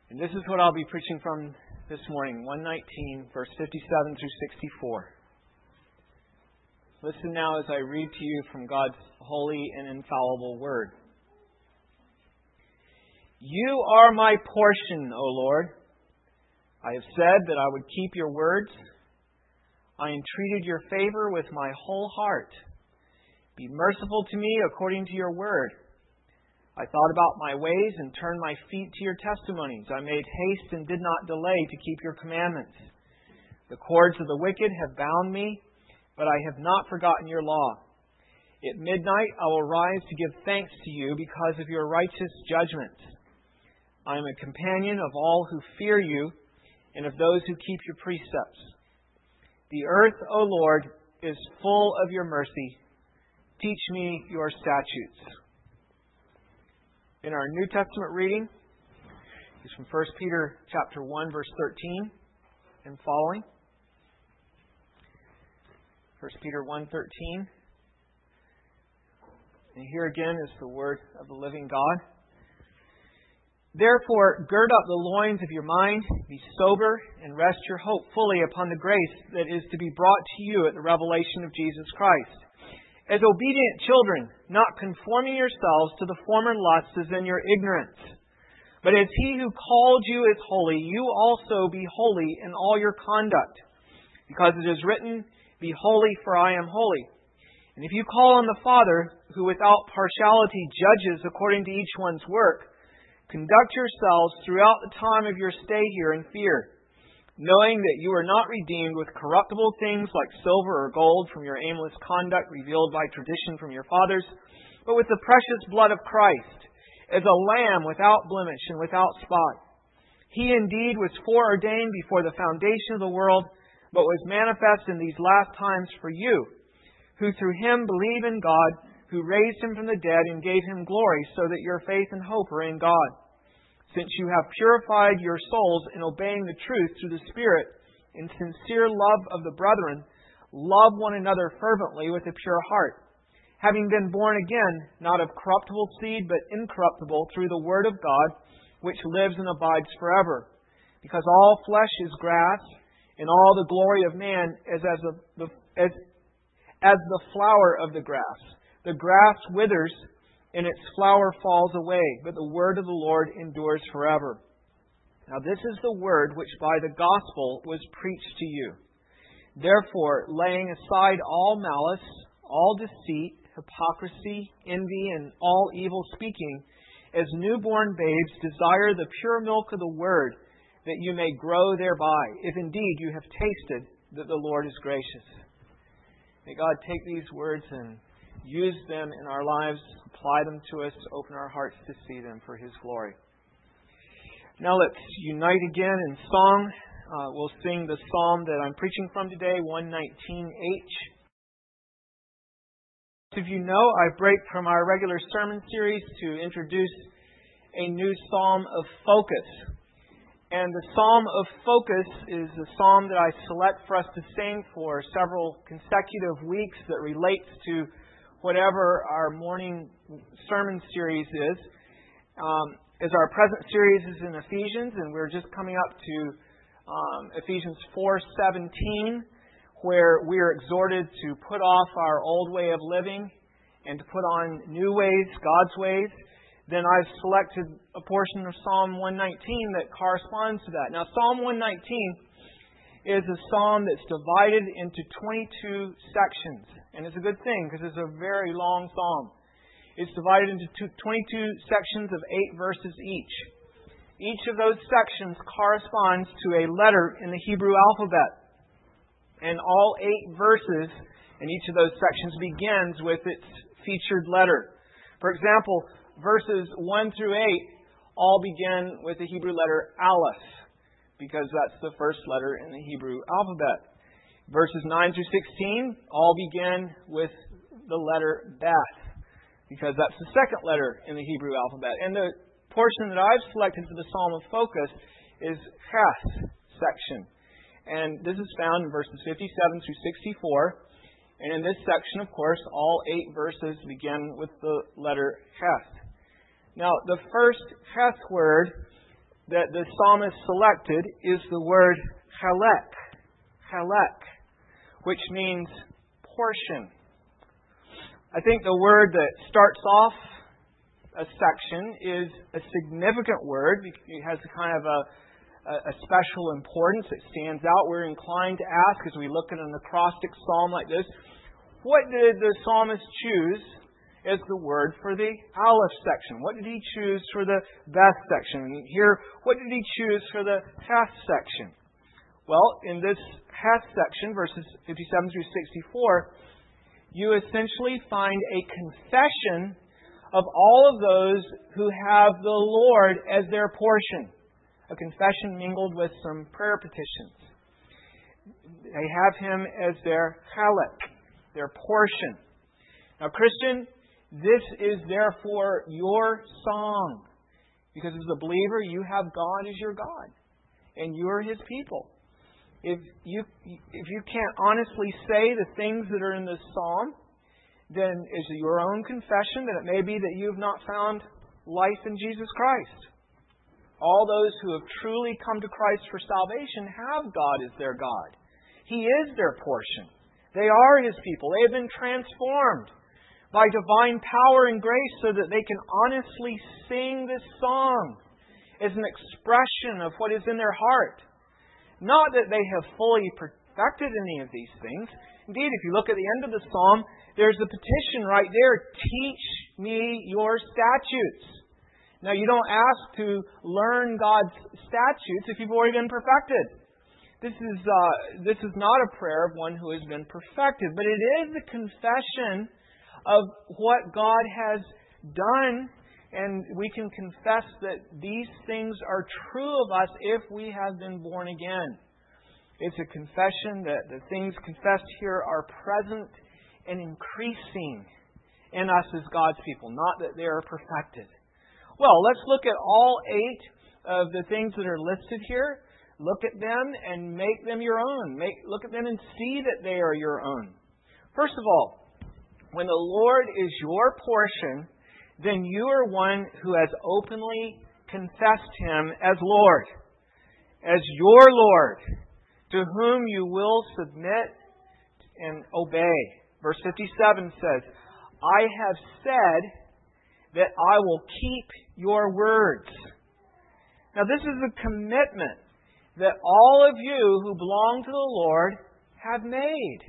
And this is what I'll be preaching from this morning, 119, verse 57 through 64. Listen now as I read to you from God's holy and infallible Word. You are my portion, O Lord. I have said that I would keep your words. I entreated your favor with my whole heart. Be merciful to me according to your word. I thought about my ways and turned my feet to your testimonies. I made haste and did not delay to keep your commandments. The cords of the wicked have bound me, but I have not forgotten your law. At midnight I will rise to give thanks to you because of your righteous judgments. I am a companion of all who fear you and of those who keep your precepts. The earth, O Lord, is full of your mercy. Teach me your statutes. In our New Testament reading is from 1 Peter chapter 1, verse 13 and following. 1 Peter 1:13. And here again is the word of the living God. Therefore, gird up the loins of your mind, be sober, and rest your hope fully upon the grace that is to be brought to you at the revelation of Jesus Christ. As obedient children, not conforming yourselves to the former lusts as in your ignorance. But as He who called you is holy, you also be holy in all your conduct. Because it is written, be holy, for I am holy. And if you call on the Father, who without partiality judges according to each one's work, conduct yourselves throughout the time of your stay here in fear, knowing that you are not redeemed with corruptible things like silver or gold from your aimless conduct revealed by tradition from your fathers, but with the precious blood of Christ, as a lamb without blemish and without spot. He indeed was foreordained before the foundation of the world, but was manifest in these last times for you, who through Him believe in God, who raised Him from the dead and gave Him glory, so that your faith and hope are in God. Since you have purified your souls in obeying the truth through the Spirit, in sincere love of the brethren, love one another fervently with a pure heart, having been born again, not of corruptible seed, but incorruptible, through the Word of God, which lives and abides forever. Because all flesh is grass, and all the glory of man is as the flower of the grass. The grass withers, and its flower falls away, but the word of the Lord endures forever. Now this is the word which by the gospel was preached to you. Therefore, laying aside all malice, all deceit, hypocrisy, envy, and all evil speaking, as newborn babes desire the pure milk of the word, that you may grow thereby, if indeed you have tasted that the Lord is gracious. May God take these words and use them in our lives, apply them to us, open our hearts to see them for His glory. Now let's unite again in song. We'll sing the psalm that I'm preaching from today, 119H. As you know, I break from our regular sermon series to introduce a new psalm of focus. And the Psalm of Focus is the psalm that I select for us to sing for several consecutive weeks that relates to whatever our morning sermon series is. As our present series is in Ephesians, and we're just coming up to Ephesians 4:17, where we are exhorted to put off our old way of living and to put on new ways, God's ways. Then I've selected a portion of Psalm 119 that corresponds to that. Now, Psalm 119 is a psalm that's divided into 22 sections. And it's a good thing because it's a very long psalm. It's divided into 22 sections of 8 verses each. Each of those sections corresponds to a letter in the Hebrew alphabet. And all 8 verses in each of those sections begins with its featured letter. For example, verses 1 through 8 all begin with the Hebrew letter Aleph, because that's the first letter in the Hebrew alphabet. Verses 9 through 16 all begin with the letter Beth, because that's the second letter in the Hebrew alphabet. And the portion that I've selected for the Psalm of Focus is Ches section. And this is found in verses 57 through 64. And in this section, of course, all 8 verses begin with the letter Ches. Now, the first Ches word that the psalmist selected is the word chalek, which means portion. I think the word that starts off a section is a significant word. It has a kind of a special importance. It stands out. We're inclined to ask, as we look at an acrostic psalm like this, what did the psalmist choose as the word for the Aleph section? What did he choose for the Beth section? And here, what did he choose for the Heth section? Well, in this Heth section, verses 57 through 64, you essentially find a confession of all of those who have the Lord as their portion. A confession mingled with some prayer petitions. They have Him as their chalek, their portion. Now, Christian, this is therefore your song. Because as a believer, you have God as your God. And you are His people. If you can't honestly say the things that are in this psalm, then is it your own confession that it may be that you have not found life in Jesus Christ. All those who have truly come to Christ for salvation have God as their God. He is their portion. They are His people. They have been transformed by divine power and grace so that they can honestly sing this song as an expression of what is in their heart. Not that they have fully perfected any of these things. Indeed, if you look at the end of the psalm, there's a petition right there. Teach me your statutes. Now, you don't ask to learn God's statutes if you've already been perfected. This is not a prayer of one who has been perfected, but it is a confession of what God has done, and we can confess that these things are true of us if we have been born again. It's a confession that the things confessed here are present and increasing in us as God's people, not that they are perfected. Well, let's look at all 8 of the things that are listed here. Look at them and make them your own. Look at them and see that they are your own. First of all, when the Lord is your portion, then you are one who has openly confessed Him as Lord, as your Lord, to whom you will submit and obey. Verse 57 says, I have said that I will keep your words. Now this is a commitment that all of you who belong to the Lord have made.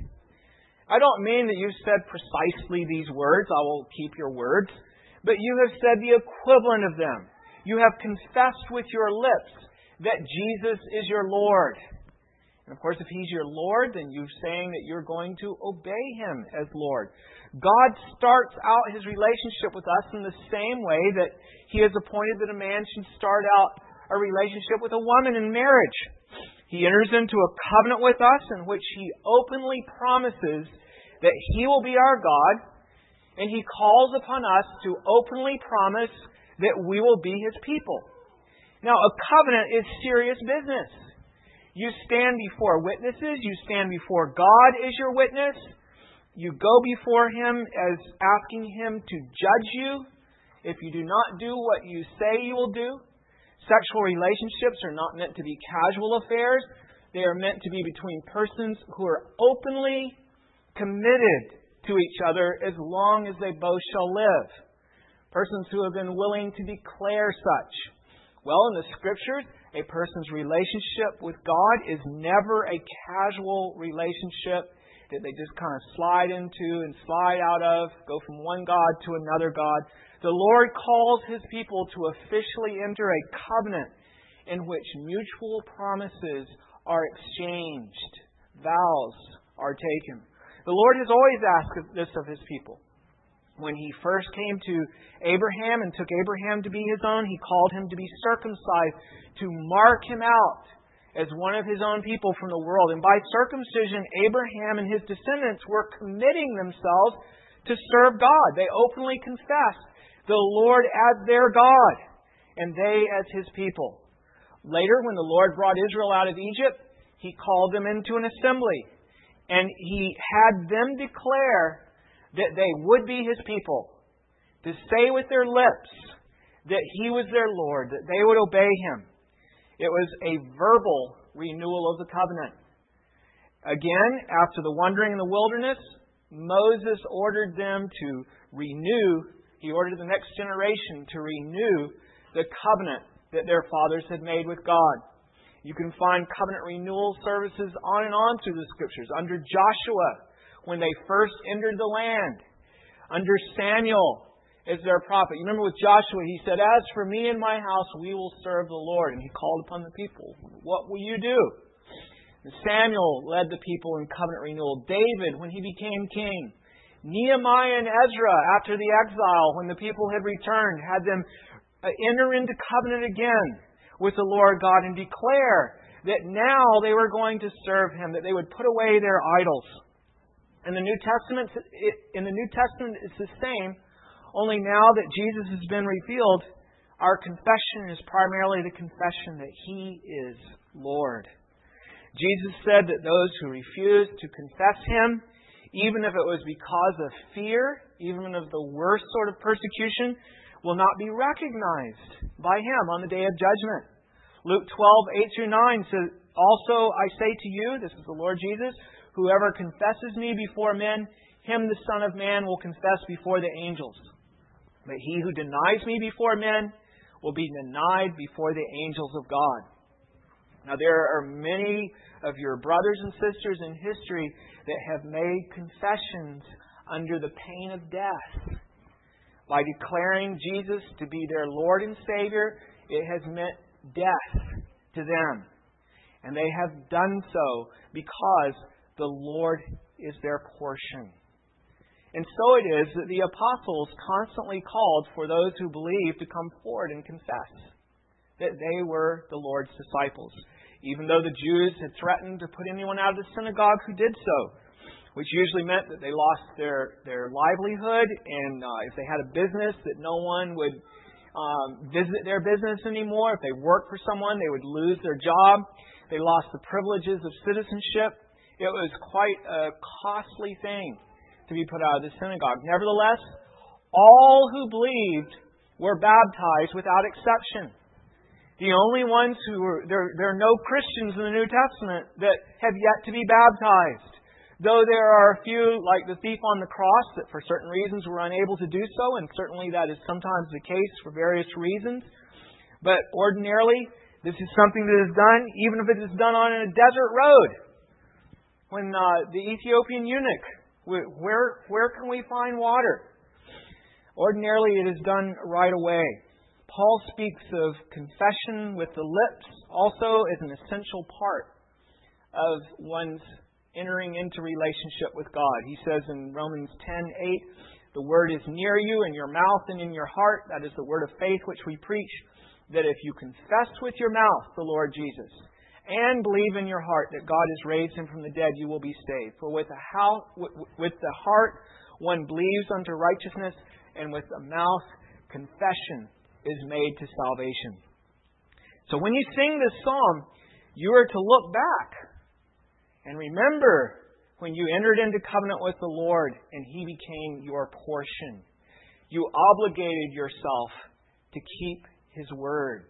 I don't mean that you've said precisely these words, I will keep your words, but you have said the equivalent of them. You have confessed with your lips that Jesus is your Lord. And of course, if He's your Lord, then you're saying that you're going to obey Him as Lord. God starts out His relationship with us in the same way that He has appointed that a man should start out a relationship with a woman in marriage. He enters into a covenant with us in which He openly promises that He will be our God, and He calls upon us to openly promise that we will be His people. Now, a covenant is serious business. You stand before witnesses. You stand before God as your witness. You go before Him as asking Him to judge you if you do not do what you say you will do. Sexual relationships are not meant to be casual affairs. They are meant to be between persons who are openly committed to each other as long as they both shall live. Persons who have been willing to declare such. Well, in the Scriptures, a person's relationship with God is never a casual relationship that they just kind of slide into and slide out of, go from one God to another God. The Lord calls His people to officially enter a covenant in which mutual promises are exchanged, vows are taken. The Lord has always asked this of His people. When He first came to Abraham and took Abraham to be His own, He called him to be circumcised, to mark him out as one of His own people from the world. And by circumcision, Abraham and his descendants were committing themselves to serve God. They openly confessed the Lord as their God, and they as His people. Later, when the Lord brought Israel out of Egypt, He called them into an assembly, and He had them declare that they would be His people, to say with their lips that He was their Lord, that they would obey Him. It was a verbal renewal of the covenant. Again, after the wandering in the wilderness, Moses ordered them to renew. He ordered the next generation to renew the covenant that their fathers had made with God. You can find covenant renewal services on and on through the Scriptures. Under Joshua, when they first entered the land. Under Samuel as their prophet. You remember with Joshua, he said, "As for me and my house, we will serve the Lord." And he called upon the people. What will you do? And Samuel led the people in covenant renewal. David, when he became king. Nehemiah and Ezra, after the exile, when the people had returned, had them enter into covenant again with the Lord God and declare that now they were going to serve Him, that they would put away their idols. In the New Testament, it's the same, only now that Jesus has been revealed, our confession is primarily the confession that He is Lord. Jesus said that those who refuse to confess Him, even if it was because of fear, even of the worst sort of persecution, will not be recognized by Him on the day of judgment. Luke 12:8-9 says, "Also I say to you," this is the Lord Jesus, "whoever confesses me before men, him the Son of Man will confess before the angels. But he who denies me before men will be denied before the angels of God." Now there are many of your brothers and sisters in history that have made confessions under the pain of death. By declaring Jesus to be their Lord and Savior, it has meant death to them. And they have done so because the Lord is their portion. And so it is that the apostles constantly called for those who believed to come forward and confess that they were the Lord's disciples. Even though the Jews had threatened to put anyone out of the synagogue who did so, which usually meant that they lost their livelihood, and if they had a business, that no one would visit their business anymore. If they worked for someone, they would lose their job. They lost the privileges of citizenship. It was quite a costly thing to be put out of the synagogue. Nevertheless, all who believed were baptized without exception. The only ones who were, there are no Christians in the New Testament that have yet to be baptized. Though there are a few, like the thief on the cross, that for certain reasons were unable to do so, and certainly that is sometimes the case for various reasons. But ordinarily, this is something that is done, even if it is done on a desert road. When the Ethiopian eunuch, where can we find water? Ordinarily, it is done right away. Paul speaks of confession with the lips also as an essential part of one's entering into relationship with God. He says in Romans 10:8, "The word is near you, in your mouth and in your heart. That is the word of faith which we preach, that if you confess with your mouth the Lord Jesus, and believe in your heart that God has raised Him from the dead, you will be saved. For with the heart one believes unto righteousness, and with the mouth confession is made to salvation." So when you sing this psalm, you are to look back and remember when you entered into covenant with the Lord and He became your portion. You obligated yourself to keep His words.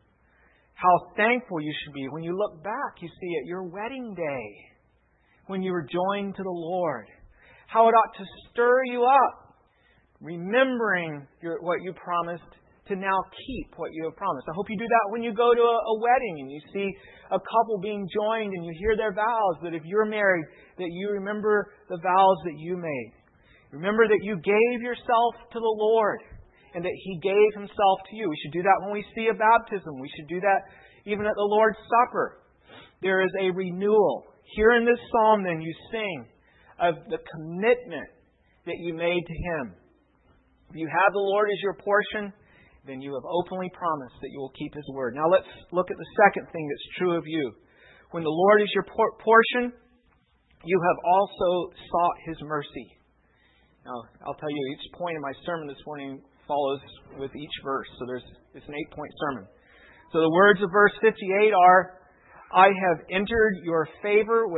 How thankful you should be when you look back, you see, at your wedding day, when you were joined to the Lord. How it ought to stir you up, remembering what you promised to now keep what you have promised. I hope you do that when you go to a wedding and you see a couple being joined and you hear their vows, that if you're married, that you remember the vows that you made. Remember that you gave yourself to the Lord and that He gave Himself to you. We should do that when we see a baptism. We should do that even at the Lord's Supper. There is a renewal. Here in this psalm, then, you sing of the commitment that you made to Him. If you have the Lord as your portion, then you have openly promised that you will keep His word. Now let's look at the second thing that's true of you. When the Lord is your portion, you have also sought His mercy. Now, I'll tell you, each point in my sermon this morning follows with each verse. So it's an 8-point sermon. So the words of verse 58 are, I have entreated your favor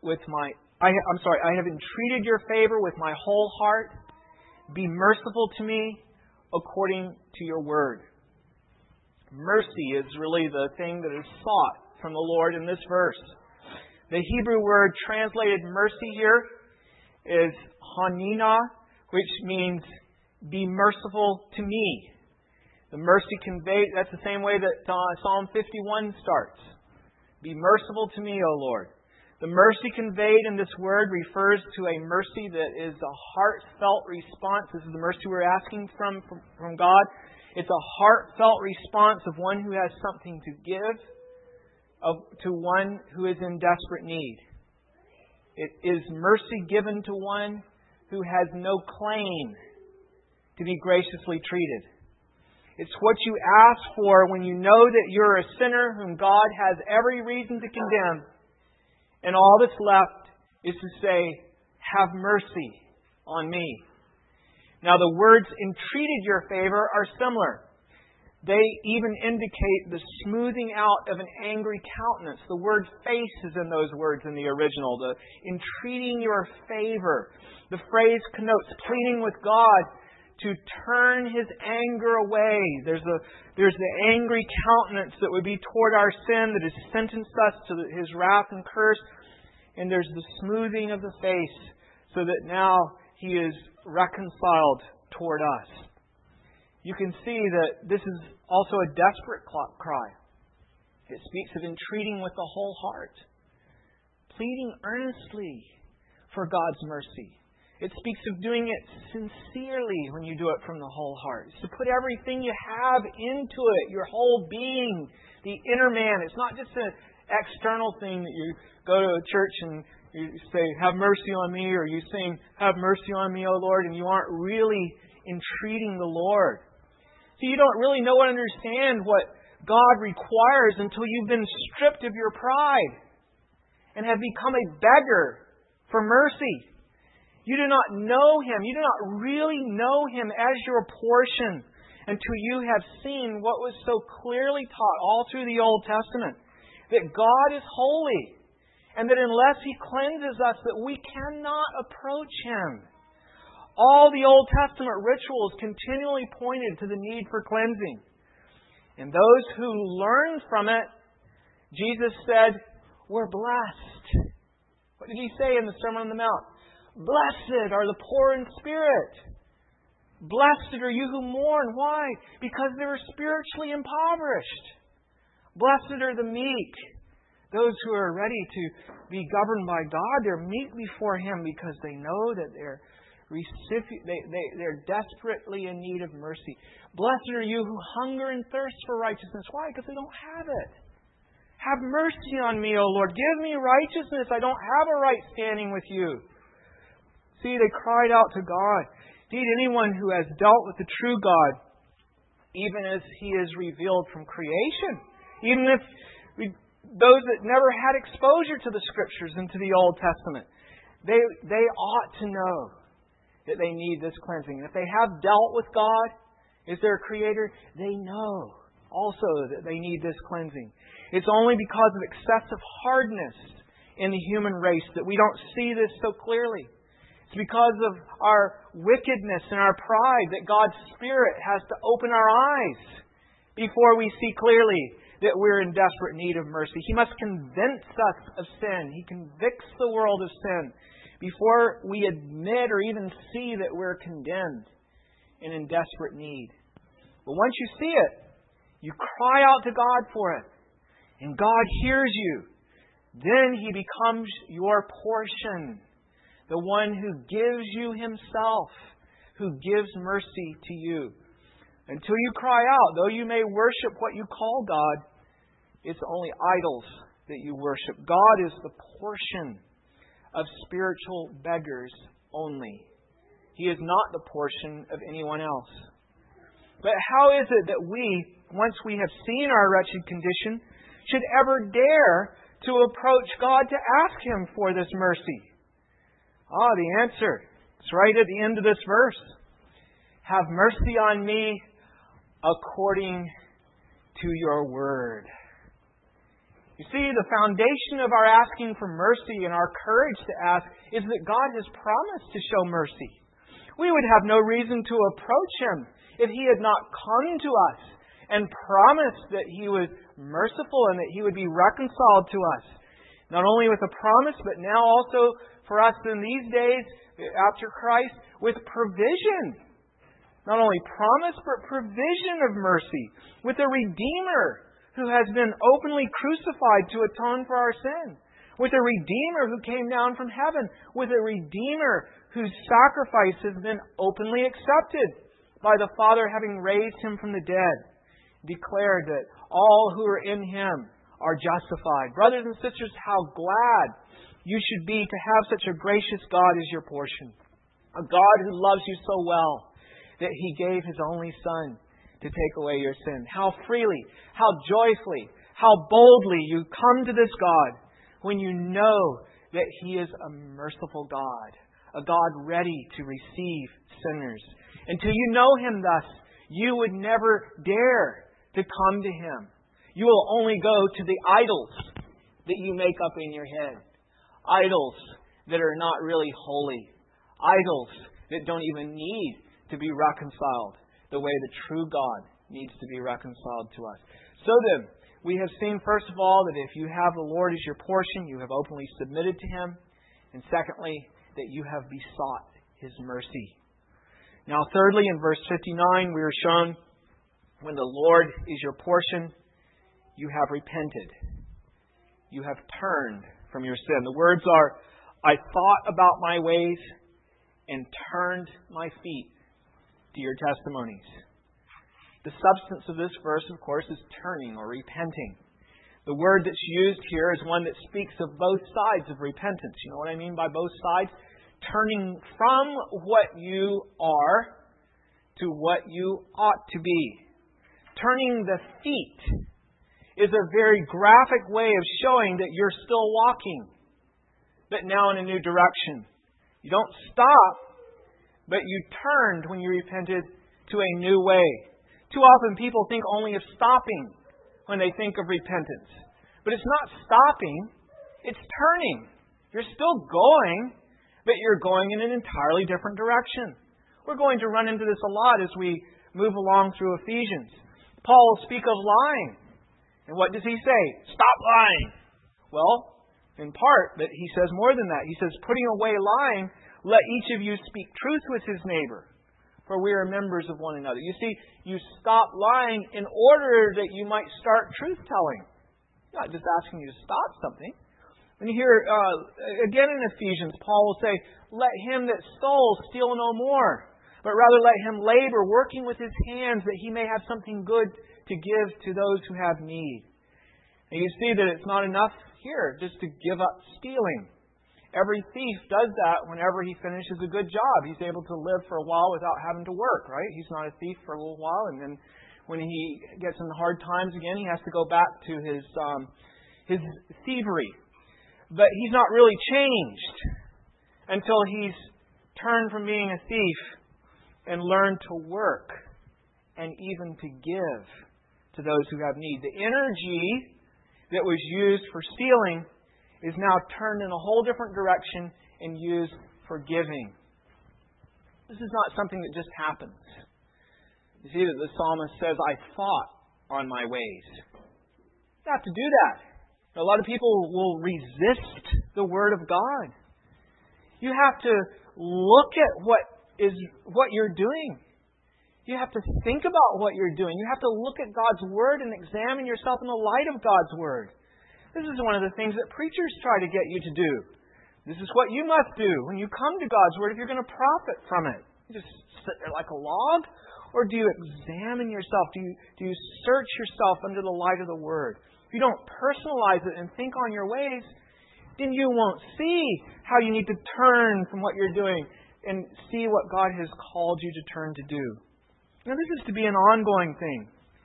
I have entreated your favor with my whole heart. Be merciful to me according to your word. Mercy is really the thing that is sought from the Lord in this verse. The Hebrew word translated mercy here is hanina, which means be merciful to me. The mercy conveyed, that's the same way that Psalm 51 starts. Be merciful to me, O Lord. The mercy conveyed in this word refers to a mercy that is a heartfelt response. This is the mercy we're asking from God. It's a heartfelt response of one who has something to give to one who is in desperate need. It is mercy given to one who has no claim to be graciously treated. It's what you ask for when you know that you're a sinner whom God has every reason to condemn. And all that's left is to say, have mercy on me. Now the words entreated your favor are similar. They even indicate the smoothing out of an angry countenance. The word face is in those words in the original. The entreating your favor. The phrase connotes pleading with God to turn His anger away. There's the angry countenance that would be toward our sin that has sentenced us to His wrath and curse. And there's the smoothing of the face so that now He is reconciled toward us. You can see that this is also a desperate cry. It speaks of entreating with the whole heart, pleading earnestly for God's mercy. It speaks of doing it sincerely when you do it from the whole heart. It's to put everything you have into it, your whole being, the inner man. It's not just an external thing that you go to a church and you say, have mercy on me, or you sing, have mercy on me, O Lord, and you aren't really entreating the Lord. So you don't really know and understand what God requires until you've been stripped of your pride and have become a beggar for mercy. You do not know Him. You do not really know Him as your portion until you have seen what was so clearly taught all through the Old Testament, that God is holy, and that unless He cleanses us, that we cannot approach Him. All the Old Testament rituals continually pointed to the need for cleansing. And those who learned from it, Jesus said, were blessed. What did He say in the Sermon on the Mount? Blessed are the poor in spirit. Blessed are you who mourn. Why? Because they were spiritually impoverished. Blessed are the meek. Those who are ready to be governed by God, they're meek before Him because they know that they're desperately in need of mercy. Blessed are you who hunger and thirst for righteousness. Why? Because they don't have it. Have mercy on me, O Lord. Give me righteousness. I don't have a right standing with you. See, they cried out to God. Indeed, anyone who has dealt with the true God, even as He is revealed from creation, even if those that never had exposure to the Scriptures and to the Old Testament, they ought to know that they need this cleansing. If they have dealt with God as their Creator, they know also that they need this cleansing. It's only because of excessive hardness in the human race that we don't see this so clearly. It's because of our wickedness and our pride that God's Spirit has to open our eyes before we see clearly that we're in desperate need of mercy. He must convince us of sin. He convicts the world of sin before we admit or even see that we're condemned and in desperate need. But once you see it, you cry out to God for it, and God hears you. Then He becomes your portion, the one who gives you Himself, who gives mercy to you. Until you cry out, though you may worship what you call God, it's only idols that you worship. God is the portion of spiritual beggars only. He is not the portion of anyone else. But how is it that we, once we have seen our wretched condition, should ever dare to approach God to ask Him for this mercy? The answer is right at the end of this verse. Have mercy on me according to your word. You see, the foundation of our asking for mercy and our courage to ask is that God has promised to show mercy. We would have no reason to approach Him if He had not come to us and promised that He was merciful and that He would be reconciled to us. Not only with a promise, but now also for us in these days after Christ with provision. Not only promise, but provision of mercy. With a Redeemer who has been openly crucified to atone for our sin. With a Redeemer who came down from heaven. With a Redeemer whose sacrifice has been openly accepted by the Father having raised Him from the dead. Declared that all who are in Him are justified. Brothers and sisters, how glad you should be to have such a gracious God as your portion. A God who loves you so well that He gave His only Son to take away your sin. How freely, how joyfully, how boldly you come to this God when you know that He is a merciful God. A God ready to receive sinners. Until you know Him thus, you would never dare to come to Him. You will only go to the idols that you make up in your head. Idols that are not really holy. Idols that don't even need to be reconciled the way the true God needs to be reconciled to us. So then, we have seen first of all that if you have the Lord as your portion, you have openly submitted to Him. And secondly, that you have besought His mercy. Now thirdly, in verse 59, we are shown when the Lord is your portion, you have repented. You have turned from your sin. The words are, I thought about my ways and turned my feet to your testimonies. The substance of this verse, of course, is turning or repenting. The word that's used here is one that speaks of both sides of repentance. You know what I mean by both sides? Turning from what you are to what you ought to be. Turning the feet is a very graphic way of showing that you're still walking, but now in a new direction. You don't stop, but you turned when you repented to a new way. Too often people think only of stopping when they think of repentance. But it's not stopping, it's turning. You're still going, but you're going in an entirely different direction. We're going to run into this a lot as we move along through Ephesians. Paul will speak of lying. And what does he say? Stop lying. Well, in part, but he says more than that. He says, putting away lying, let each of you speak truth with his neighbor, for we are members of one another. You see, you stop lying in order that you might start truth-telling. Not just asking you to stop something. When you hear, again in Ephesians, Paul will say, let him that stole steal no more, but rather let him labor, working with his hands, that he may have something good to give to those who have need. And you see that it's not enough here just to give up stealing. Every thief does that whenever he finishes a good job. He's able to live for a while without having to work, right? He's not a thief for a little while, and then when he gets in hard times again, he has to go back to his thievery. But he's not really changed until he's turned from being a thief and learned to work and even to give to those who have need. The energy that was used for stealing is now turned in a whole different direction and used for giving. This is not something that just happens. You see that the psalmist says, I thought on my ways. You have to do that. A lot of people will resist the Word of God. You have to look at what you're doing. You have to think about what you're doing. You have to look at God's Word and examine yourself in the light of God's Word. This is one of the things that preachers try to get you to do. This is what you must do when you come to God's Word if you're going to profit from it. You just sit there like a log? Or do you examine yourself? Do you search yourself under the light of the Word? If you don't personalize it and think on your ways, then you won't see how you need to turn from what you're doing and see what God has called you to turn to do. Now, this is to be an ongoing thing.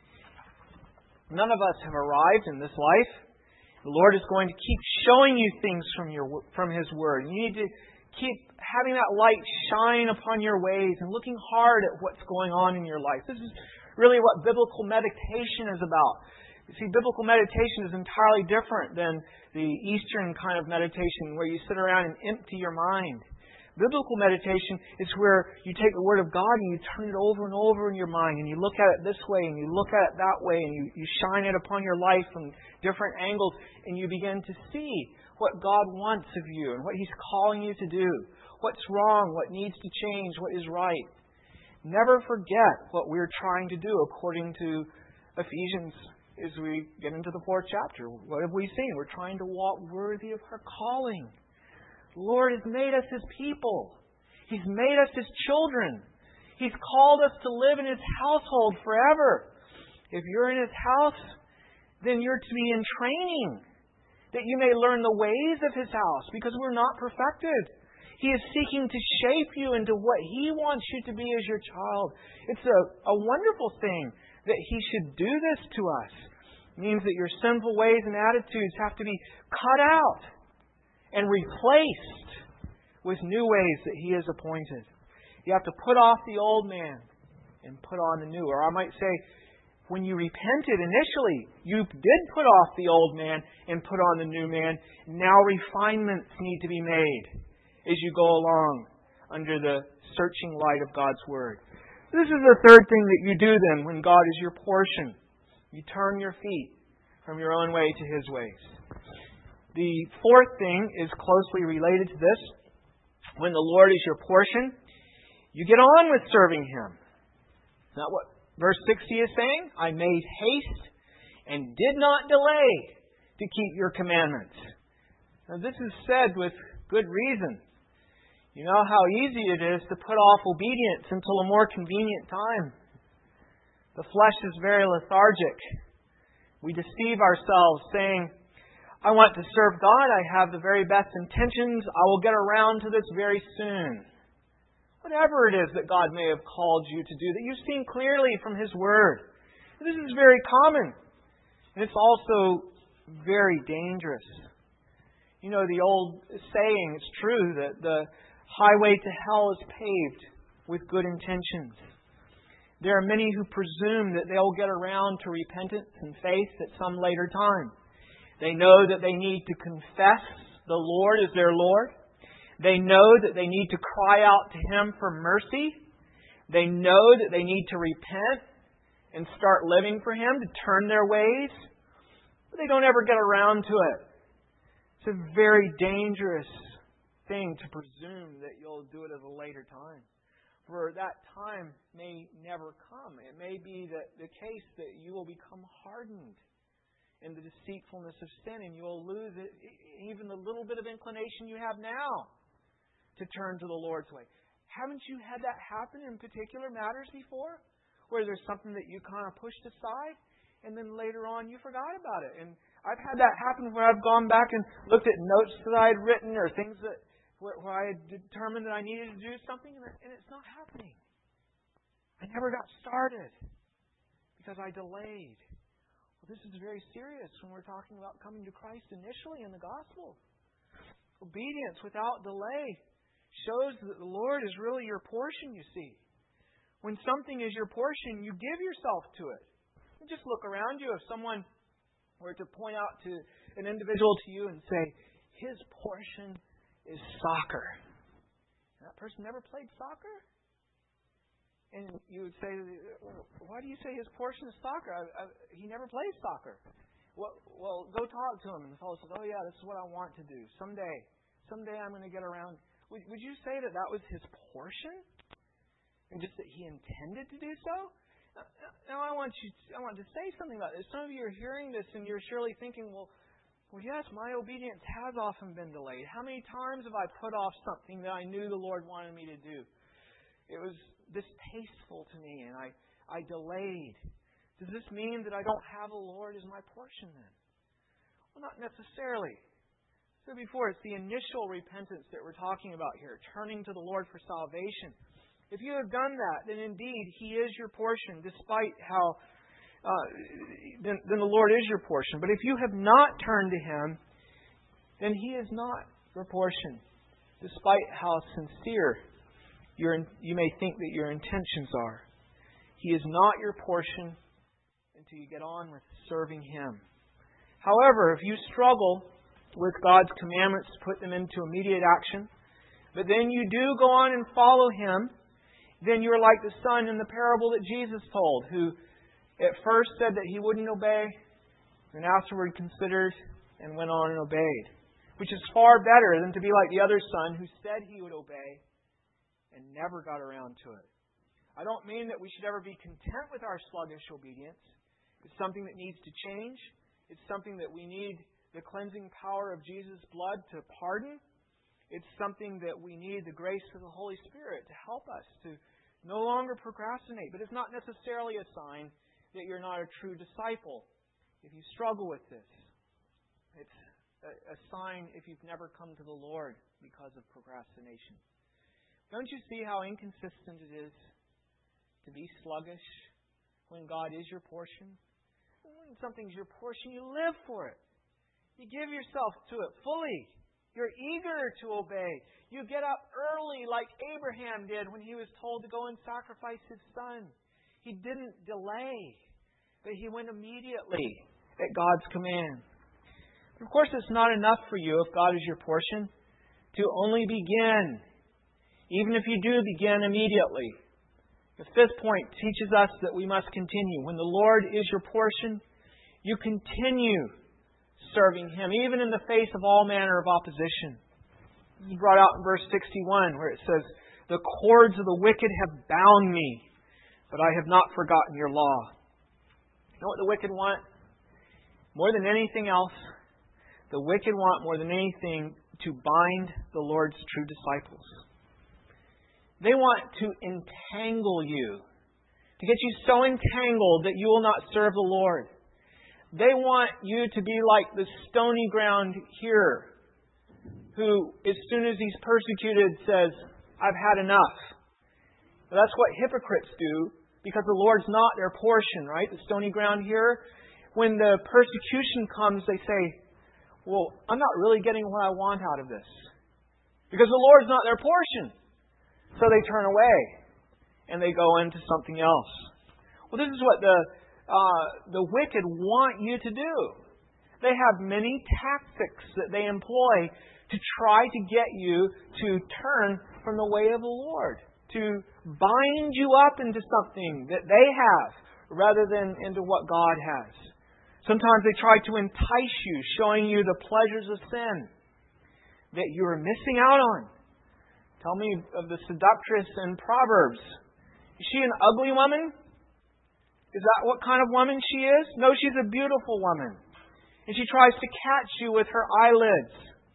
None of us have arrived in this life. The Lord is going to keep showing you things from His Word. You need to keep having that light shine upon your ways and looking hard at what's going on in your life. This is really what biblical meditation is about. You see, biblical meditation is entirely different than the Eastern kind of meditation where you sit around and empty your mind. Biblical meditation is where you take the Word of God and you turn it over and over in your mind, and you look at it this way and you look at it that way, and you shine it upon your life from different angles, and you begin to see what God wants of you and what He's calling you to do, what's wrong, what needs to change, what is right. Never forget what we're trying to do according to Ephesians as we get into the 4th chapter. What have we seen? We're trying to walk worthy of our calling. The Lord has made us His people. He's made us His children. He's called us to live in His household forever. If you're in His house, then you're to be in training, that you may learn the ways of His house, because we're not perfected. He is seeking to shape you into what He wants you to be as your child. It's a wonderful thing that He should do this to us. It means that your sinful ways and attitudes have to be cut out and replaced with new ways that He has appointed. You have to put off the old man and put on the new. Or I might say, when you repented initially, you did put off the old man and put on the new man. Now refinements need to be made as you go along under the searching light of God's Word. This is the third thing that you do then when God is your portion. You turn your feet from your own way to His ways. The fourth thing is closely related to this. When the Lord is your portion, you get on with serving Him. Is that what verse 60 is saying? I made haste and did not delay to keep your commandments. Now this is said with good reason. You know how easy it is to put off obedience until a more convenient time. The flesh is very lethargic. We deceive ourselves saying, I want to serve God. I have the very best intentions. I will get around to this very soon. Whatever it is that God may have called you to do, that you've seen clearly from His Word. This is very common. And it's also very dangerous. You know, the old saying, it's true, that the highway to hell is paved with good intentions. There are many who presume that they'll get around to repentance and faith at some later time. They know that they need to confess the Lord as their Lord. They know that they need to cry out to Him for mercy. They know that they need to repent and start living for Him, to turn their ways. But they don't ever get around to it. It's a very dangerous thing to presume that you'll do it at a later time. For that time may never come. It may be that the case that you will become hardened in the deceitfulness of sin, and you will lose it, even the little bit of inclination you have now to turn to the Lord's way. Haven't you had that happen in particular matters before? Where there's something that you kind of pushed aside, and then later on you forgot about it. And I've had that happen where I've gone back and looked at notes that I had written or things that where I had determined that I needed to do something, and it's not happening. I never got started because I delayed. Well, this is very serious when we're talking about coming to Christ initially in the gospel. Obedience without delay shows that the Lord is really your portion, you see. When something is your portion, you give yourself to it. You just look around you. If someone were to point out to an individual to you and say, his portion is soccer. That person never played soccer? And you would say, why do you say his portion is soccer? He never played soccer. Well, go talk to him. And the fellow says, oh yeah, this is what I want to do. Someday I'm going to get around. Would you say that was his portion? And just that he intended to do so? Now I want to say something about this. Some of you are hearing this and you're surely thinking, well, yes, my obedience has often been delayed. How many times have I put off something that I knew the Lord wanted me to do? It was distasteful to me and I delayed. Does this mean that I don't have the Lord as my portion then? Well, not necessarily. So before, it's the initial repentance that we're talking about here, turning to the Lord for salvation. If you have done that, then indeed He is your portion, despite how then the Lord is your portion. But if you have not turned to Him, then He is not your portion, despite how sincere you may think that your intentions are. He is not your portion until you get on with serving Him. However, if you struggle with God's commandments to put them into immediate action, but then you do go on and follow Him, then you're like the son in the parable that Jesus told, who at first said that he wouldn't obey, and afterward considered and went on and obeyed. Which is far better than to be like the other son who said he would obey and never got around to it. I don't mean that we should ever be content with our sluggish obedience. It's something that needs to change. It's something that we need the cleansing power of Jesus' blood to pardon. It's something that we need the grace of the Holy Spirit to help us to no longer procrastinate. But it's not necessarily a sign that you're not a true disciple if you struggle with this. It's a sign if you've never come to the Lord because of procrastination. Don't you see how inconsistent it is to be sluggish when God is your portion? When something's your portion, you live for it. You give yourself to it fully. You're eager to obey. You get up early like Abraham did when he was told to go and sacrifice his son. He didn't delay, but he went immediately at God's command. Of course, it's not enough for you, if God is your portion, to only begin, even if you do begin immediately. The fifth point teaches us that we must continue. When the Lord is your portion, you continue serving Him, even in the face of all manner of opposition. This is brought out in verse 61, where it says, "The cords of the wicked have bound me, but I have not forgotten your law." You know what the wicked want? More than anything else, the wicked want more than anything to bind the Lord's true disciples. They want to entangle you, to get you so entangled that you will not serve the Lord. They want you to be like the stony ground hearer, who, as soon as he's persecuted, says, "I've had enough." Now, that's what hypocrites do, because the Lord's not their portion, right? The stony ground hearer. When the persecution comes, they say, "Well, I'm not really getting what I want out of this, because the Lord's not their portion." So they turn away and they go into something else. Well, this is what the wicked want you to do. They have many tactics that they employ to try to get you to turn from the way of the Lord, to bind you up into something that they have rather than into what God has. Sometimes they try to entice you, showing you the pleasures of sin that you are missing out on. Tell me of the seductress in Proverbs. Is she an ugly woman? Is that what kind of woman she is? No, she's a beautiful woman. And she tries to catch you with her eyelids.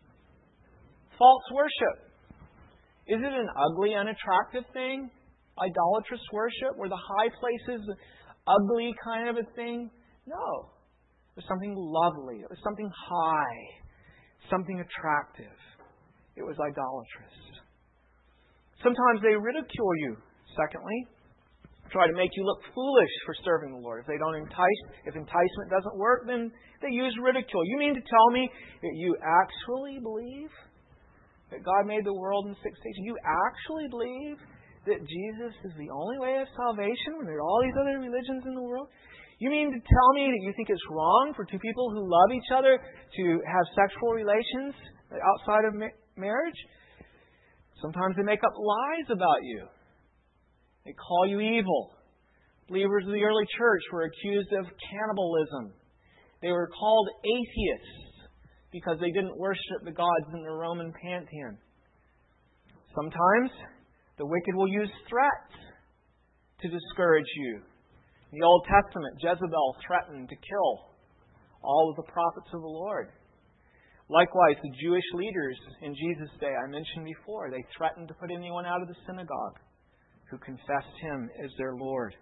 False worship. Is it an ugly, unattractive thing? Idolatrous worship? Were the high places ugly kind of a thing? No. It was something lovely. It was something high. Something attractive. It was idolatrous. Sometimes they ridicule you. Secondly, try to make you look foolish for serving the Lord. If they don't if enticement doesn't work, then they use ridicule. You mean to tell me that you actually believe that God made the world in 6 days? You actually believe that Jesus is the only way of salvation when there are all these other religions in the world? You mean to tell me that you think it's wrong for two people who love each other to have sexual relations outside of marriage? Sometimes they make up lies about you. They call you evil. Believers of the early church were accused of cannibalism. They were called atheists because they didn't worship the gods in the Roman pantheon. Sometimes the wicked will use threats to discourage you. In the Old Testament, Jezebel threatened to kill all of the prophets of the Lord. Likewise, the Jewish leaders in Jesus' day, I mentioned before, they threatened to put anyone out of the synagogue who confessed Him as their Lord.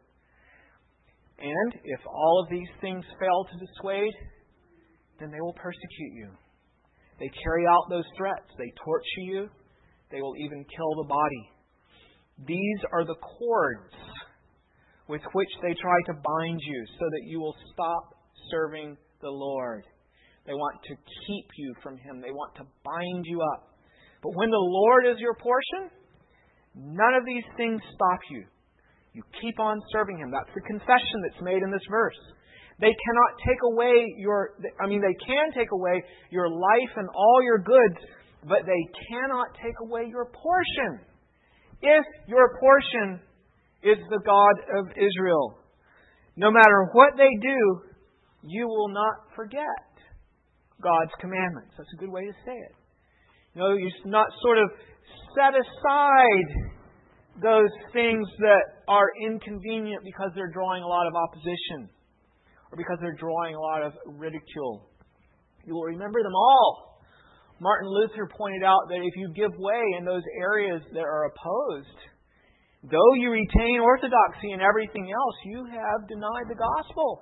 And if all of these things fail to dissuade, then they will persecute you. They carry out those threats. They torture you. They will even kill the body. These are the cords with which they try to bind you so that you will stop serving the Lord. They want to keep you from Him. They want to bind you up. But when the Lord is your portion, none of these things stop you. You keep on serving Him. That's the confession that's made in this verse. They cannot take away they can take away your life and all your goods, but they cannot take away your portion. If your portion is the God of Israel, no matter what they do, you will not forget God's commandments. That's a good way to say it. You not sort of set aside those things that are inconvenient because they're drawing a lot of opposition or because they're drawing a lot of ridicule. You will remember them all. Martin Luther pointed out that if you give way in those areas that are opposed, though you retain orthodoxy and everything else, you have denied the gospel.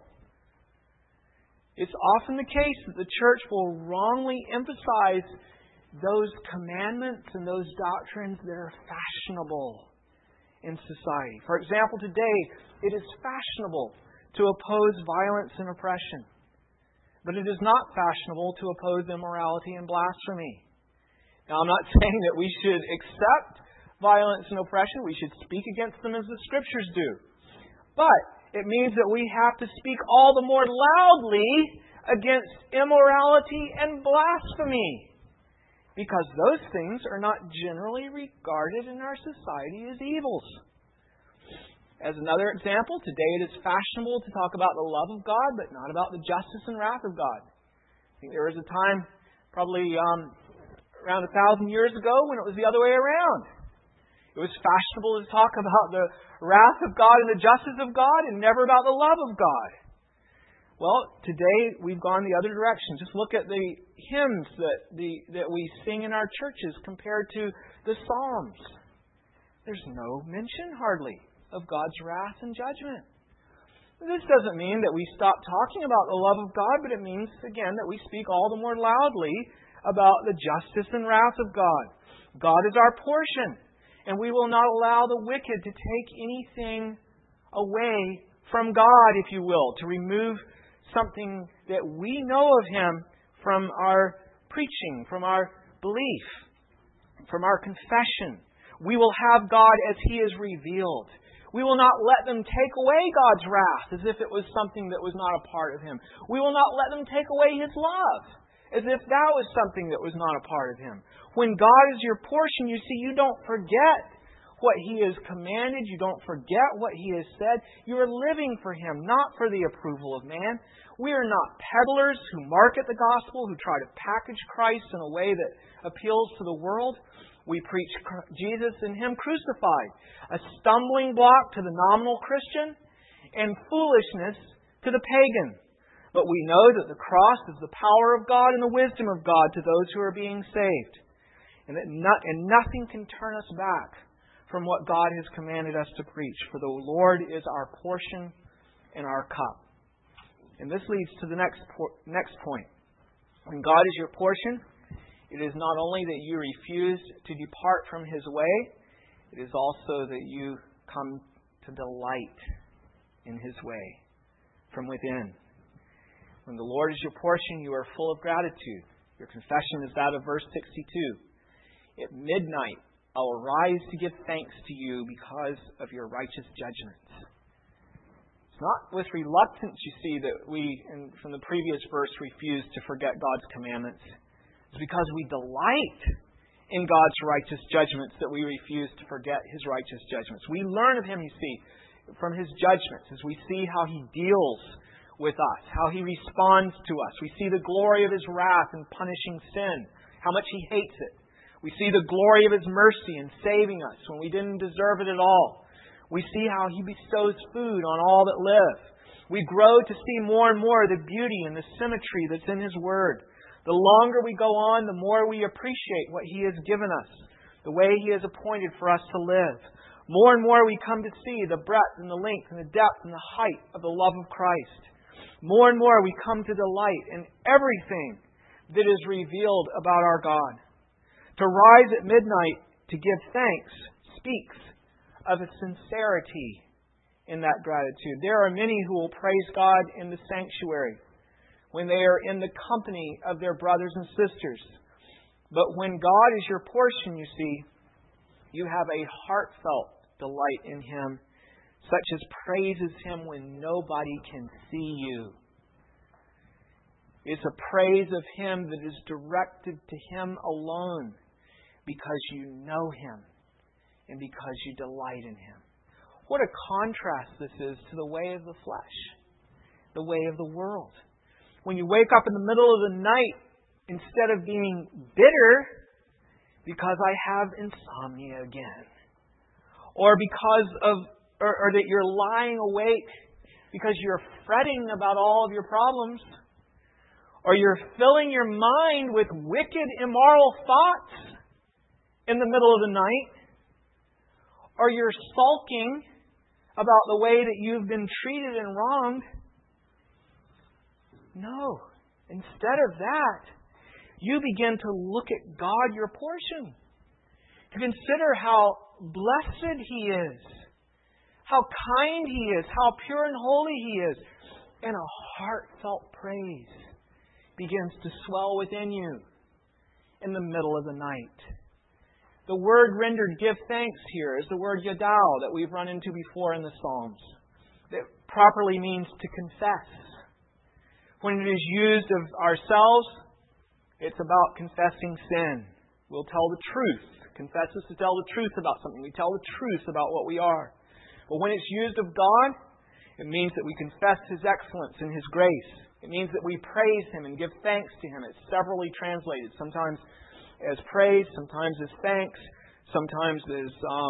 It's often the case that the church will wrongly emphasize those commandments and those doctrines that are fashionable in society. For example, today it is fashionable to oppose violence and oppression. But it is not fashionable to oppose immorality and blasphemy. Now, I'm not saying that we should accept violence and oppression. We should speak against them as the Scriptures do. But it means that we have to speak all the more loudly against immorality and blasphemy, because those things are not generally regarded in our society as evils. As another example, today it is fashionable to talk about the love of God, but not about the justice and wrath of God. I think there was a time, probably around 1,000 years ago, when it was the other way around. It was fashionable to talk about the wrath of God and the justice of God, and never about the love of God. Well, today we've gone the other direction. Just look at the hymns that we sing in our churches compared to the Psalms. There's no mention, hardly, of God's wrath and judgment. This doesn't mean that we stop talking about the love of God, but it means, again, that we speak all the more loudly about the justice and wrath of God. God is our portion, and we will not allow the wicked to take anything away from God, if you will, to remove something that we know of Him from our preaching, from our belief, from our confession. We will have God as He is revealed. We will not let them take away God's wrath as if it was something that was not a part of Him. We will not let them take away His love as if that was something that was not a part of Him. When God is your portion, you see, you don't forget what He has commanded. You don't forget what He has said. You are living for Him, not for the approval of man. We are not peddlers who market the gospel, who try to package Christ in a way that appeals to the world. We preach Jesus and Him crucified, a stumbling block to the nominal Christian and foolishness to the pagan. But we know that the cross is the power of God and the wisdom of God to those who are being saved. And nothing can turn us back from what God has commanded us to preach. For the Lord is our portion and our cup. And this leads to the next point. When God is your portion, it is not only that you refuse to depart from His way, it is also that you come to delight in His way from within. When the Lord is your portion, you are full of gratitude. Your confession is that of verse 62. At midnight, I will rise to give thanks to you because of your righteous judgments. It's not with reluctance, you see, that we, from the previous verse, refuse to forget God's commandments. It's because we delight in God's righteous judgments that we refuse to forget His righteous judgments. We learn of Him, you see, from His judgments as we see how He deals with us, how He responds to us. We see the glory of His wrath in punishing sin, how much He hates it. We see the glory of His mercy in saving us when we didn't deserve it at all. We see how He bestows food on all that live. We grow to see more and more the beauty and the symmetry that's in His Word. The longer we go on, the more we appreciate what He has given us, the way He has appointed for us to live. More and more we come to see the breadth and the length and the depth and the height of the love of Christ. More and more we come to delight in everything that is revealed about our God. To rise at midnight to give thanks speaks of a sincerity in that gratitude. There are many who will praise God in the sanctuary, when they are in the company of their brothers and sisters. But when God is your portion, you see, you have a heartfelt delight in Him, such as praises Him when nobody can see you. It's a praise of Him that is directed to Him alone because you know Him and because you delight in Him. What a contrast this is to the way of the flesh, the way of the world. When you wake up in the middle of the night, instead of being bitter because I have insomnia again, or that you're lying awake because you're fretting about all of your problems, or you're filling your mind with wicked, immoral thoughts in the middle of the night, or you're sulking about the way that you've been treated and wronged. No. Instead of that, you begin to look at God, your portion. To consider how blessed He is, how kind He is, how pure and holy He is. And a heartfelt praise begins to swell within you in the middle of the night. The word rendered give thanks here is the word yadao that we've run into before in the Psalms. That properly means to confess. When it is used of ourselves, it's about confessing sin. We'll tell the truth. Confess is to tell the truth about something. We tell the truth about what we are. But when it's used of God, it means that we confess His excellence and His grace. It means that we praise Him and give thanks to Him. It's severally translated. Sometimes as praise, sometimes as thanks, sometimes as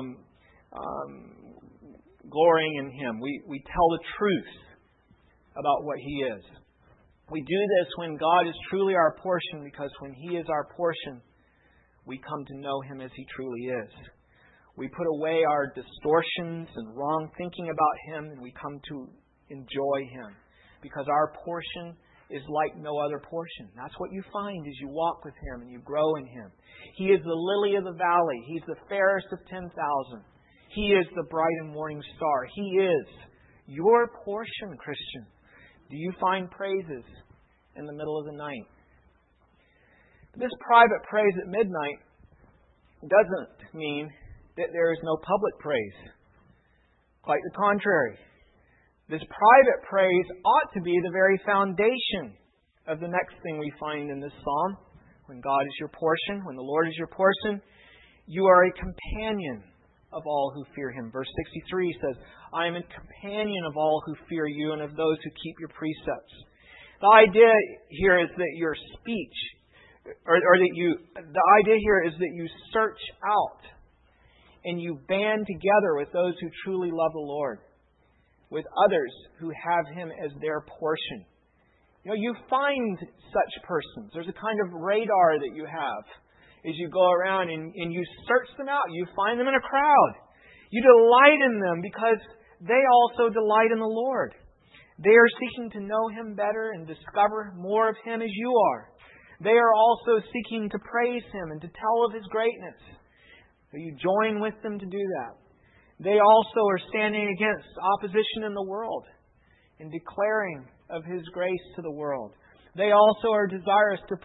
glorying in Him. We tell the truth about what He is. We do this when God is truly our portion, because when He is our portion, we come to know Him as He truly is. We put away our distortions and wrong thinking about Him, and we come to enjoy Him, because our portion is like no other portion. That's what you find as you walk with Him and you grow in Him. He is the lily of the valley. He's the fairest of 10,000. He is the bright and morning star. He is your portion, Christian. Do you find praises in the middle of the night? This private praise at midnight doesn't mean that there is no public praise. Quite the contrary. This private praise ought to be the very foundation of the next thing we find in this psalm. When God is your portion, when the Lord is your portion, you are a companion of all who fear Him. Verse 63 says, I am a companion of all who fear you and of those who keep your precepts. The idea here is that your speech, the idea here is that you search out and you band together with those who truly love the Lord, with others who have Him as their portion. You find such persons. There's a kind of radar that you have as you go around and you search them out. You find them in a crowd. You delight in them because they also delight in the Lord. They are seeking to know Him better and discover more of Him as you are. They are also seeking to praise Him and to tell of His greatness. So you join with them to do that. They also are standing against opposition in the world and declaring of His grace to the world. They also are desirous to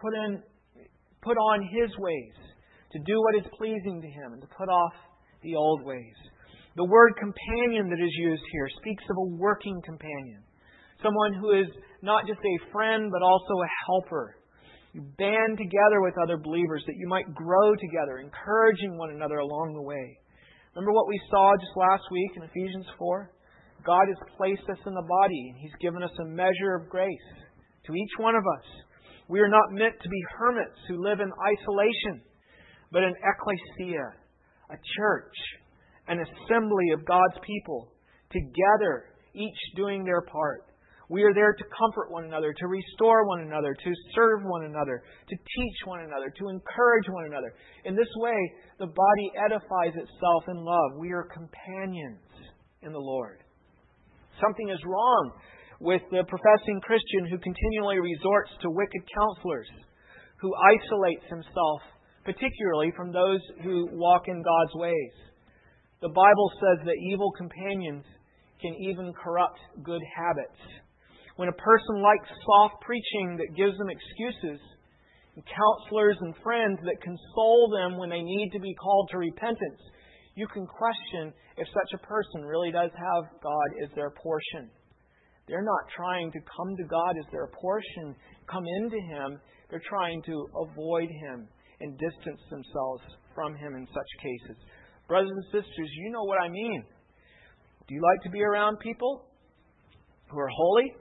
put on His ways, to do what is pleasing to Him, and to put off the old ways. The word companion that is used here speaks of a working companion, someone who is not just a friend but also a helper. You band together with other believers that you might grow together, encouraging one another along the way. Remember what we saw just last week in Ephesians 4? God has placed us in the body, and He's given us a measure of grace to each one of us. We are not meant to be hermits who live in isolation, but an ecclesia, a church, an assembly of God's people, together, each doing their part. We are there to comfort one another, to restore one another, to serve one another, to teach one another, to encourage one another. In this way, the body edifies itself in love. We are companions in the Lord. Something is wrong with the professing Christian who continually resorts to wicked counselors, who isolates himself, particularly from those who walk in God's ways. The Bible says that evil companions can even corrupt good habits. When a person likes soft preaching that gives them excuses, and counselors and friends that console them when they need to be called to repentance, you can question if such a person really does have God as their portion. They're not trying to come to God as their portion, come into Him. They're trying to avoid Him and distance themselves from Him in such cases. Brothers and sisters, you know what I mean. Do you like to be around people who are holy?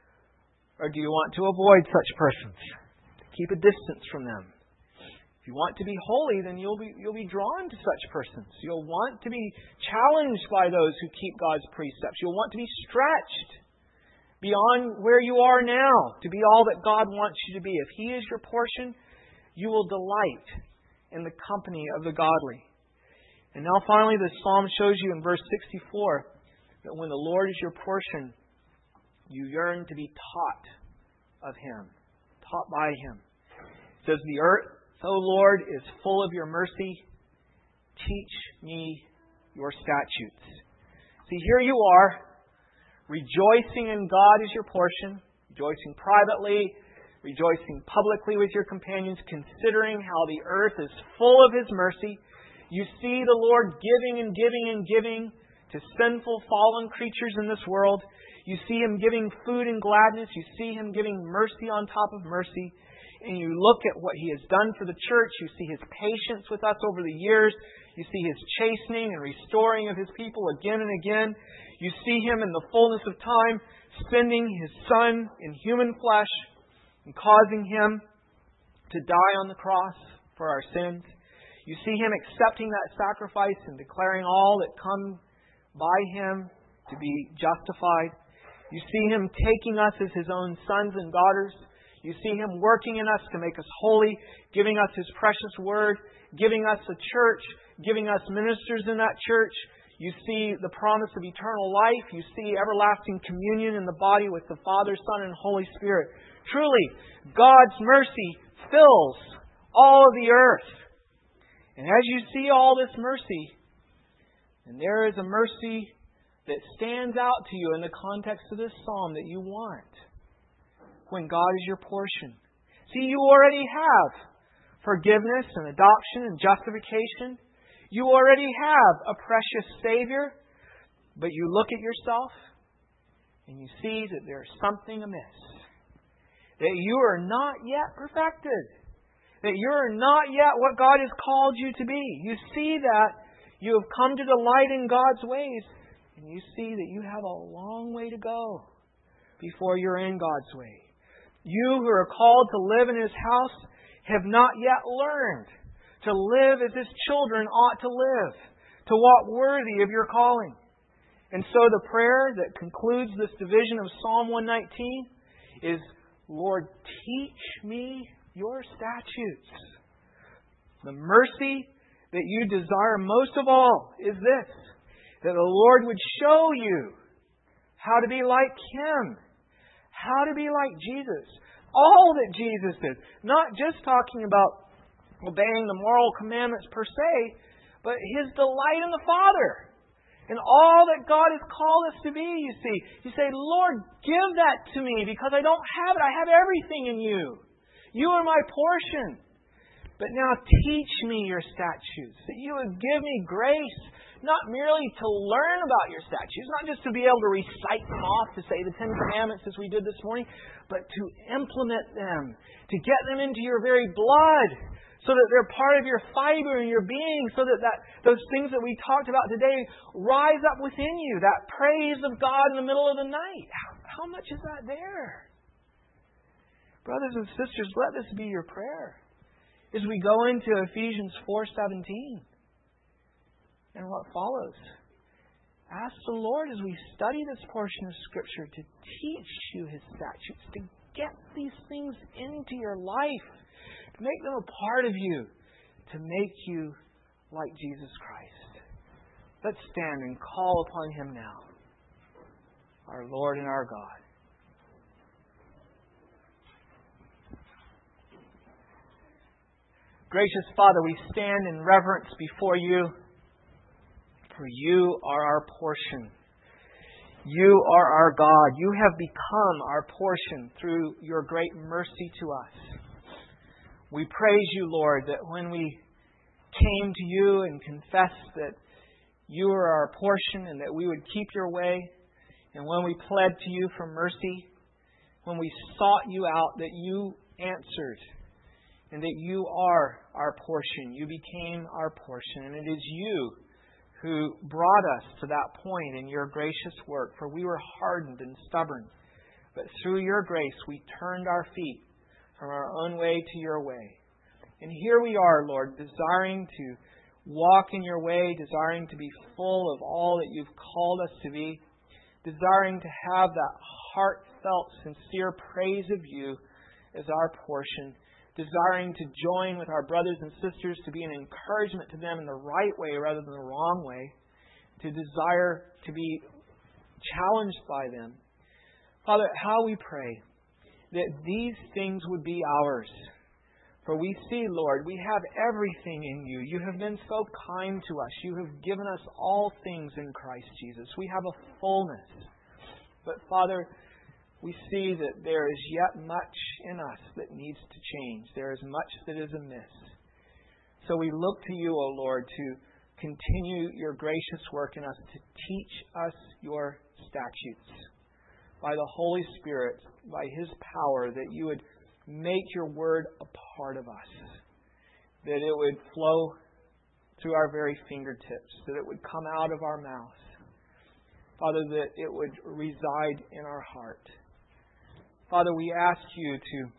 Or do you want to avoid such persons? Keep a distance from them. If you want to be holy, then you'll be drawn to such persons. You'll want to be challenged by those who keep God's precepts. You'll want to be stretched beyond where you are now to be all that God wants you to be. If He is your portion, you will delight in the company of the godly. And now finally, the psalm shows you in verse 64 that when the Lord is your portion, you yearn to be taught of Him, taught by Him. It says, the earth, O Lord, is full of your mercy. Teach me your statutes. See, here you are, rejoicing in God as your portion, rejoicing privately, rejoicing publicly with your companions, considering how the earth is full of His mercy. You see the Lord giving and giving and giving to sinful, fallen creatures in this world. You see Him giving food and gladness. You see Him giving mercy on top of mercy. And you look at what He has done for the church. You see His patience with us over the years. You see His chastening and restoring of His people again and again. You see Him in the fullness of time sending His Son in human flesh and causing Him to die on the cross for our sins. You see Him accepting that sacrifice and declaring all that come by Him to be justified. You see Him taking us as His own sons and daughters. You see Him working in us to make us holy, giving us His precious Word, giving us a church, giving us ministers in that church. You see the promise of eternal life. You see everlasting communion in the body with the Father, Son, and Holy Spirit. Truly, God's mercy fills all of the earth. And as you see all this mercy, and there is a mercy that stands out to you in the context of this psalm that you want, when God is your portion. See, you already have forgiveness and adoption and justification. You already have a precious Savior. But you look at yourself and you see that there's something amiss. That you are not yet perfected. That you are not yet what God has called you to be. You see that you have come to delight in God's ways. And you see that you have a long way to go before you're in God's way. You who are called to live in His house have not yet learned to live as His children ought to live, to walk worthy of your calling. And so the prayer that concludes this division of Psalm 119 is, Lord, teach me your statutes. The mercy that you desire most of all is this, that the Lord would show you how to be like Him. How to be like Jesus. All that Jesus did. Not just talking about obeying the moral commandments per se, but His delight in the Father. And all that God has called us to be, you see. You say, Lord, give that to me because I don't have it. I have everything in you. You are my portion. But now teach me your statutes. That you would give me grace. Not merely to learn about your statutes, not just to be able to recite them off, to say the Ten Commandments as we did this morning, but to implement them, to get them into your very blood, so that they're part of your fiber and your being, so that those things that we talked about today rise up within you, that praise of God in the middle of the night. How much is that there? Brothers and sisters, let this be your prayer as we go into Ephesians 4:17. And what follows. Ask the Lord as we study this portion of Scripture to teach you His statutes, to get these things into your life, to make them a part of you, to make you like Jesus Christ. Let's stand and call upon Him now, our Lord and our God. Gracious Father, we stand in reverence before You. For You are our portion. You are our God. You have become our portion through Your great mercy to us. We praise You, Lord, that when we came to You and confessed that You are our portion and that we would keep Your way, And when we pled to you for mercy, when we sought you out, that you answered, and that you are our portion. You became our portion. And it is you who brought us to that point in your gracious work, for we were hardened and stubborn. But through your grace, we turned our feet from our own way to your way. And here we are, Lord, desiring to walk in your way, desiring to be full of all that you've called us to be, desiring to have that heartfelt, sincere praise of you as our portion, desiring to join with our brothers and sisters to be an encouragement to them in the right way rather than the wrong way, to desire to be challenged by them. Father, how we pray that these things would be ours. For we see, Lord, we have everything in you. You have been so kind to us. You have given us all things in Christ Jesus. We have a fullness. But Father, we see that there is yet much in us that needs to change. There is much that is amiss. So we look to you, O Lord, to continue your gracious work in us, to teach us your statutes. By the Holy Spirit, by His power, that you would make your word a part of us. That it would flow through our very fingertips. That it would come out of our mouth. Father, that it would reside in our heart. Father, we ask you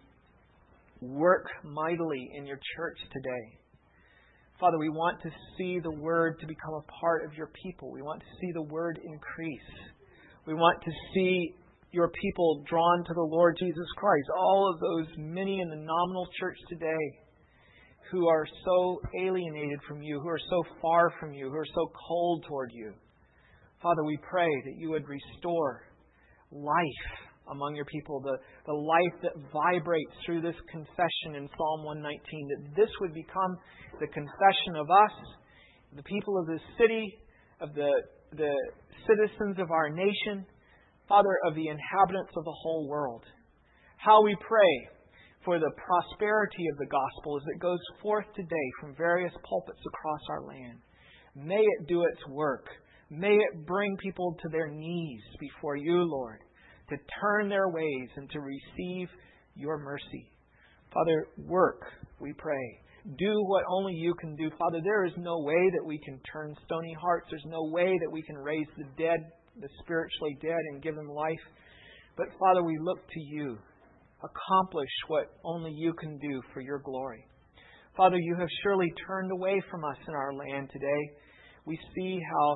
to work mightily in your church today. Father, we want to see the Word to become a part of your people. We want to see the Word increase. We want to see your people drawn to the Lord Jesus Christ. All of those many in the nominal church today who are so alienated from you, who are so far from you, who are so cold toward you. Father, we pray that you would restore life among your people, the life that vibrates through this confession in Psalm 119, that this would become the confession of us, the people of this city, of the citizens of our nation, Father, of the inhabitants of the whole world. How we pray for the prosperity of the gospel as it goes forth today from various pulpits across our land. May it do its work. May it bring people to their knees before you, Lord, to turn their ways and to receive your mercy. Father, work, we pray. Do what only you can do. Father, there is no way that we can turn stony hearts. There's no way that we can raise the dead, the spiritually dead, and give them life. But Father, we look to you. Accomplish what only you can do for your glory. Father, you have surely turned away from us in our land today. We see how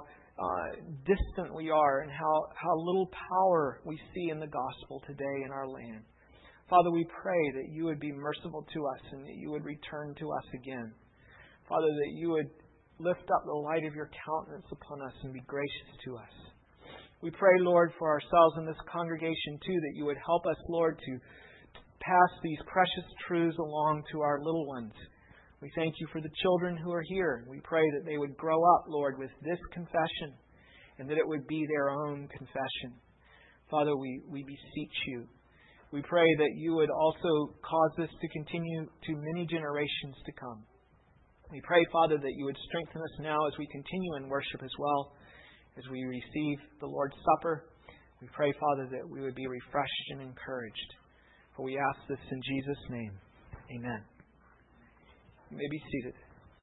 distant we are and how little power we see in the gospel today in our land. Father, we pray that you would be merciful to us and that you would return to us again. Father, that you would lift up the light of your countenance upon us and be gracious to us. We pray, Lord, for ourselves in this congregation too, that you would help us, Lord, to pass these precious truths along to our little ones. We thank you for the children who are here. We pray that they would grow up, Lord, with this confession and that it would be their own confession. Father, we beseech you. We pray that you would also cause this to continue to many generations to come. We pray, Father, that you would strengthen us now as we continue in worship as well, as we receive the Lord's Supper. We pray, Father, that we would be refreshed and encouraged. For we ask this in Jesus' name. Amen. You may be seated.